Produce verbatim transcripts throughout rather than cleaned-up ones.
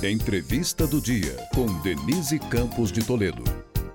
Entrevista do dia com Denise Campos de Toledo.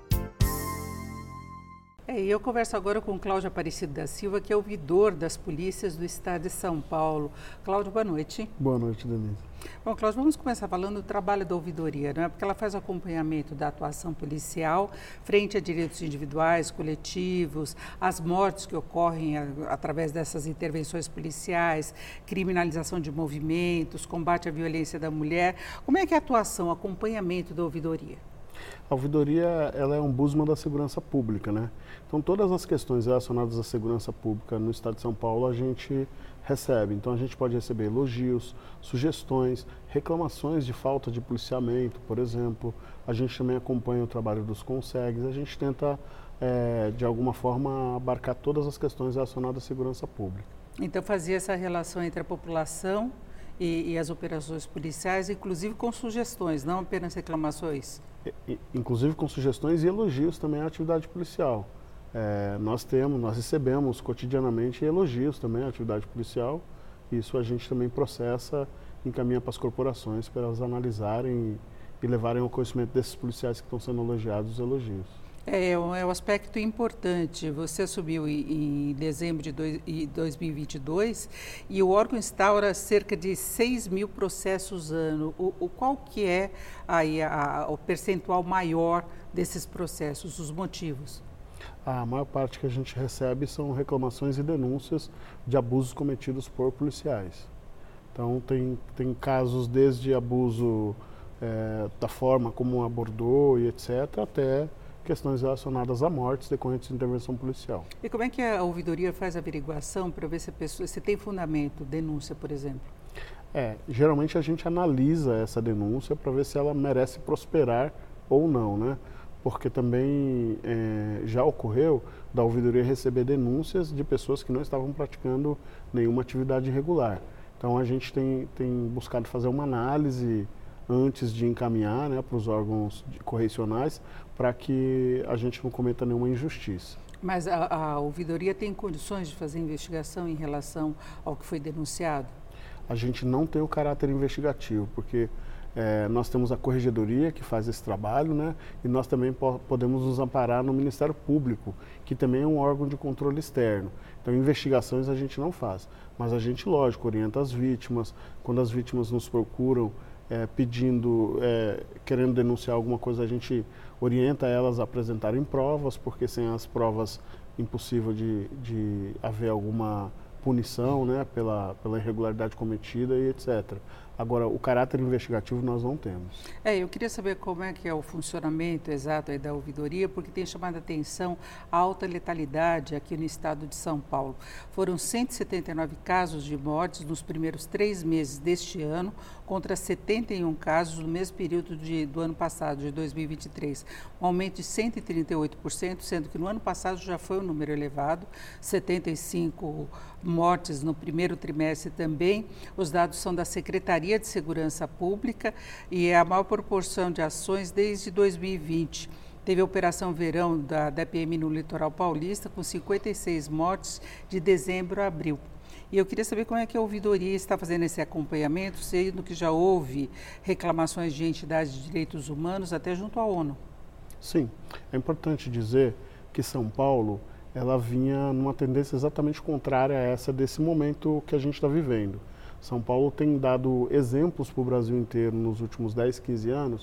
É, eu converso agora com Cláudio Aparecido da Silva, que é ouvidor das polícias do estado de São Paulo. Cláudio, boa noite. Boa noite, Denise. Bom, Cláudio, vamos começar falando do trabalho da ouvidoria, não é? Porque ela faz acompanhamento da atuação policial frente a direitos individuais, coletivos, as mortes que ocorrem a, através dessas intervenções policiais, criminalização de movimentos, combate à violência da mulher. Como é que é a atuação, o acompanhamento da ouvidoria? A ouvidoria, ela é um busman da segurança pública, né? Então, todas as questões relacionadas à segurança pública no estado de São Paulo, a gente recebe. Então, a gente pode receber elogios, sugestões, reclamações de falta de policiamento, por exemplo. A gente também acompanha o trabalho dos consegues. A gente tenta, é, de alguma forma, abarcar todas as questões relacionadas à segurança pública. Então, fazer essa relação entre a população e, e as operações policiais, inclusive com sugestões, não apenas reclamações? Inclusive com sugestões e elogios também à atividade policial. É, nós temos, nós recebemos cotidianamente elogios também à atividade policial. Isso a gente também processa, encaminha para as corporações para elas analisarem e, e levarem ao conhecimento desses policiais que estão sendo elogiados os elogios. É, é um aspecto importante. Você assumiu em, em dezembro de dois mil e vinte e dois e o órgão instaura cerca de seis mil processos ano. O, o qual que é aí a, a, o percentual maior desses processos, os motivos? A maior parte que a gente recebe são reclamações e denúncias de abusos cometidos por policiais. Então, tem, tem casos desde abuso é, da forma como abordou e etcétera, até questões relacionadas a mortes decorrentes de intervenção policial. E como é que a ouvidoria faz a averiguação para ver se a pessoa, se tem fundamento, denúncia, por exemplo? É, geralmente a gente analisa essa denúncia para ver se ela merece prosperar ou não, né? Porque também é, já ocorreu da ouvidoria receber denúncias de pessoas que não estavam praticando nenhuma atividade irregular. Então a gente tem, tem buscado fazer uma análise antes de encaminhar, né, para os órgãos correcionais, para que a gente não cometa nenhuma injustiça. Mas a, a ouvidoria tem condições de fazer investigação em relação ao que foi denunciado? A gente não tem o caráter investigativo, porque é, nós temos a corregedoria que faz esse trabalho, né, e nós também po podemos nos amparar no Ministério Público, que também é um órgão de controle externo. Então, investigações a gente não faz, mas a gente, lógico, orienta as vítimas. Quando as vítimas nos procuram É, pedindo, é, querendo denunciar alguma coisa, a gente orienta elas a apresentarem provas, porque sem as provas impossível de, de haver alguma punição, né, pela, pela irregularidade cometida e etcétera. Agora, o caráter investigativo nós não temos. É, eu queria saber como é que é o funcionamento exato aí da ouvidoria, porque tem chamado a atenção a alta letalidade aqui no estado de São Paulo. Foram cento e setenta e nove casos de mortes nos primeiros três meses deste ano, contra setenta e um casos no mesmo período de, do ano passado, de dois mil e vinte e três. Um aumento de cento e trinta e oito por cento, sendo que no ano passado já foi um número elevado, setenta e cinco mortes no primeiro trimestre também. Os dados são da Secretaria de Segurança Pública e é a maior proporção de ações desde dois mil e vinte. Teve a Operação Verão da D P M no Litoral Paulista, com cinquenta e seis mortes de dezembro a abril. E eu queria saber como é que a ouvidoria está fazendo esse acompanhamento, sendo que já houve reclamações de entidades de direitos humanos até junto à ONU. Sim, é importante dizer que São Paulo ela vinha numa tendência exatamente contrária a essa desse momento que a gente está vivendo. São Paulo tem dado exemplos para o Brasil inteiro nos últimos dez, quinze anos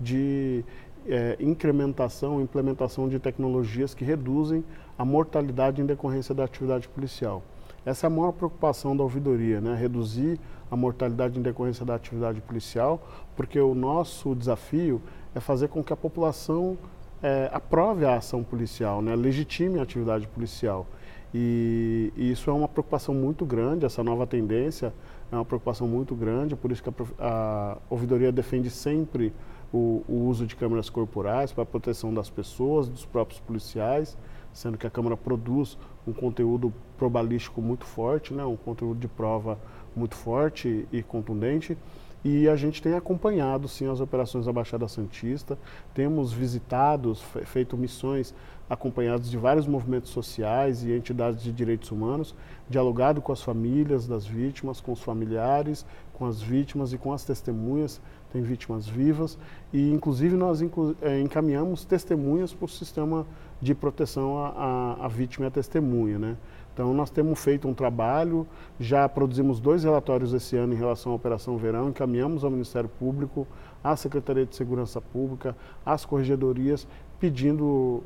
de é, incrementação, implementação de tecnologias que reduzem a mortalidade em decorrência da atividade policial. Essa é a maior preocupação da ouvidoria, né? Reduzir a mortalidade em decorrência da atividade policial, porque o nosso desafio é fazer com que a população é, aprove a ação policial, né? Legitime a atividade policial. E, e isso é uma preocupação muito grande, essa nova tendência é uma preocupação muito grande, por isso que a, a ouvidoria defende sempre o, o uso de câmeras corporais para a proteção das pessoas, dos próprios policiais, sendo que a Câmara produz um conteúdo probabilístico muito forte, né, um conteúdo de prova muito forte e contundente. E a gente tem acompanhado, sim, as operações da Baixada Santista, temos visitado, feito missões acompanhados de vários movimentos sociais e entidades de direitos humanos, dialogado com as famílias das vítimas, com os familiares, com as vítimas e com as testemunhas, tem vítimas vivas e, inclusive, nós inclu é, encaminhamos testemunhas para o sistema de proteção à, à, à vítima e à testemunha, né? Então, nós temos feito um trabalho, já produzimos dois relatórios esse ano em relação à Operação Verão, encaminhamos ao Ministério Público, à Secretaria de Segurança Pública, às corregedorias, pedindo,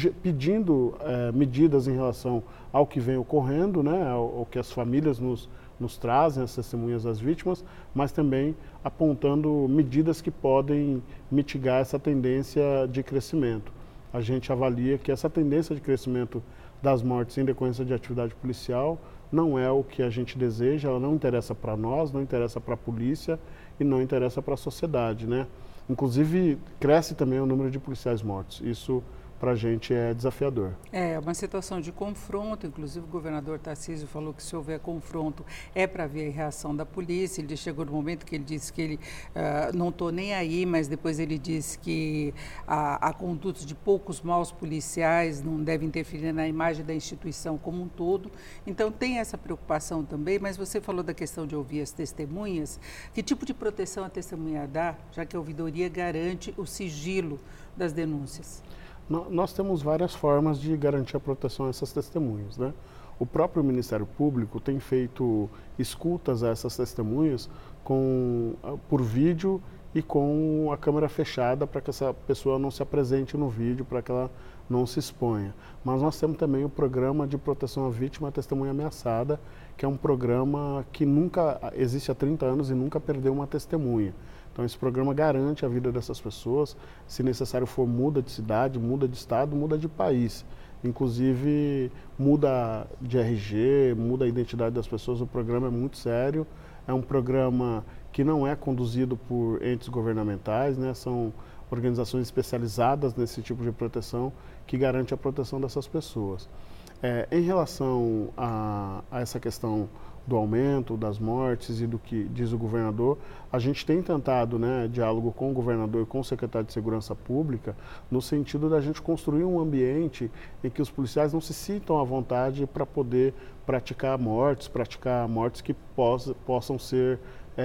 pedindo é, medidas em relação ao que vem ocorrendo, né, ao, ao que as famílias nos, nos trazem, as testemunhas das vítimas, mas também apontando medidas que podem mitigar essa tendência de crescimento. A gente avalia que essa tendência de crescimento das mortes em decorrência de atividade policial não é o que a gente deseja, ela não interessa para nós, não interessa para a polícia e não interessa para a sociedade, né? Inclusive, cresce também o número de policiais mortos. Isso, para a gente, é desafiador. É uma situação de confronto, inclusive o governador Tarcísio falou que se houver confronto é para ver a reação da polícia. Ele chegou no momento que ele disse que ele uh, não estou nem aí, mas depois ele disse que a, a conduta de poucos maus policiais não deve interferir na imagem da instituição como um todo. Então tem essa preocupação também, mas você falou da questão de ouvir as testemunhas. Que tipo de proteção a testemunha dá, já que a ouvidoria garante o sigilo das denúncias? Nós temos várias formas de garantir a proteção a essas testemunhas, né? O próprio Ministério Público tem feito escutas a essas testemunhas com, por vídeo e com a câmera fechada para que essa pessoa não se apresente no vídeo, para que ela não se exponha. Mas nós temos também o programa de proteção à vítima e à testemunha ameaçada, que é um programa que nunca existe há trinta anos e nunca perdeu uma testemunha. Então, esse programa garante a vida dessas pessoas. Se necessário for, muda de cidade, muda de estado, muda de país. Inclusive, muda de R G, muda a identidade das pessoas. O programa é muito sério. É um programa que não é conduzido por entes governamentais, né? São organizações especializadas nesse tipo de proteção que garante a proteção dessas pessoas. É, em relação a, a essa questão do aumento das mortes e do que diz o governador, a gente tem tentado, né, diálogo com o governador e com o secretário de Segurança Pública, no sentido da gente construir um ambiente em que os policiais não se sintam à vontade para poder praticar mortes, praticar mortes que poss possam ser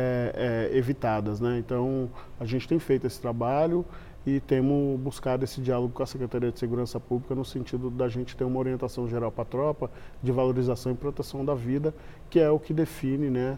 é, é, evitadas, né? Então, a gente tem feito esse trabalho e temos buscado esse diálogo com a Secretaria de Segurança Pública no sentido da gente ter uma orientação geral para a tropa de valorização e proteção da vida, que é o que define, né,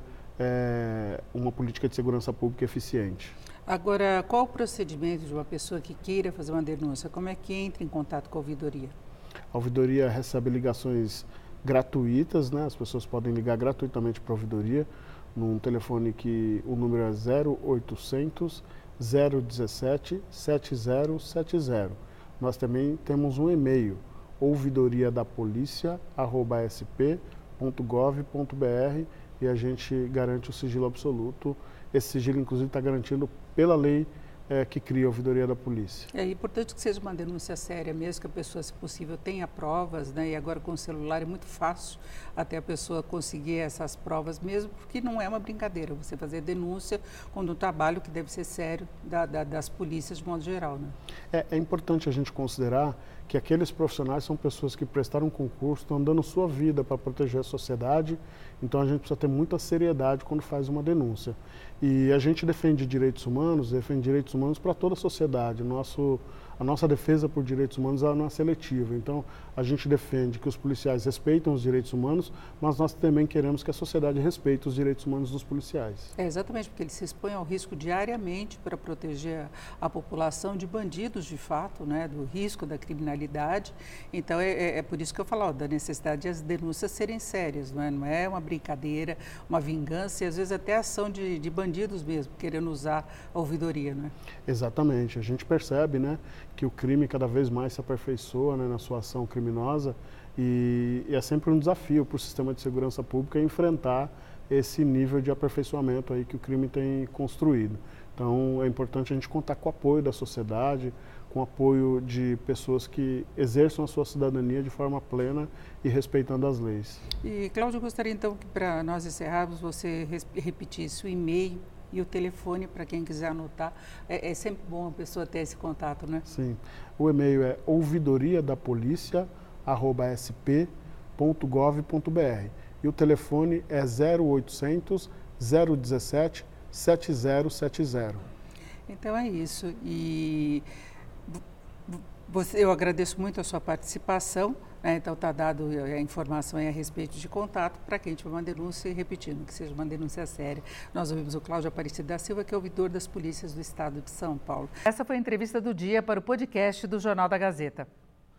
é, uma política de segurança pública eficiente. Agora, qual o procedimento de uma pessoa que queira fazer uma denúncia? Como é que entra em contato com a ouvidoria? A ouvidoria recebe ligações gratuitas, né? As pessoas podem ligar gratuitamente para a ouvidoria, num telefone que o número é zero oitocentos, zero dezessete, setenta setenta. Nós também temos um e-mail, ouvidoria da polícia arroba s p ponto gov ponto b r, e a gente garante o sigilo absoluto. Esse sigilo, inclusive, está garantido pela lei é, que cria a ouvidoria da polícia. É importante que seja uma denúncia séria mesmo, que a pessoa, se possível, tenha provas, né? E agora com o celular é muito fácil até a pessoa conseguir essas provas mesmo, porque não é uma brincadeira você fazer denúncia quando um trabalho que deve ser sério da, da, das polícias de modo geral, né? É, é importante a gente considerar que aqueles profissionais são pessoas que prestaram concurso, estão dando sua vida para proteger a sociedade, então a gente precisa ter muita seriedade quando faz uma denúncia. E a gente defende direitos humanos, defende direitos humanos para toda a sociedade. Nosso, a nossa defesa por direitos humanos ela não é seletiva, então a gente defende que os policiais respeitem os direitos humanos, mas nós também queremos que a sociedade respeite os direitos humanos dos policiais. É exatamente, porque eles se expõem ao risco diariamente para proteger a, a população de bandidos de fato, né, do risco da criminalidade. Então é, é, é por isso que eu falo ó, da necessidade de as denúncias serem sérias, não é, não é uma brincadeira, uma vingança e às vezes até ação de, de bandidos mesmo, querendo usar a ouvidoria, não é? Exatamente, a gente percebe, né, que o crime cada vez mais se aperfeiçoa, né, na sua ação criminosa e, e é sempre um desafio para o sistema de segurança pública enfrentar esse nível de aperfeiçoamento aí que o crime tem construído. Então é importante a gente contar com o apoio da sociedade, com o apoio de pessoas que exerçam a sua cidadania de forma plena e respeitando as leis. E Cláudio, eu gostaria então que para nós encerrarmos você repetisse o e-mail e o telefone para quem quiser anotar. É, é sempre bom a pessoa ter esse contato, né? Sim. O e-mail é ouvidoria da polícia arroba s p ponto gov ponto b r e o telefone é zero oitocentos, zero dezessete, setenta setenta. Então é isso. E você, eu agradeço muito a sua participação, né? Então está dado a informação aí a respeito de contato para quem tiver uma denúncia, e repetindo, que seja uma denúncia séria. Nós ouvimos o Cláudio Aparecido da Silva, que é ouvidor das polícias do estado de São Paulo. Essa foi a entrevista do dia para o podcast do Jornal da Gazeta.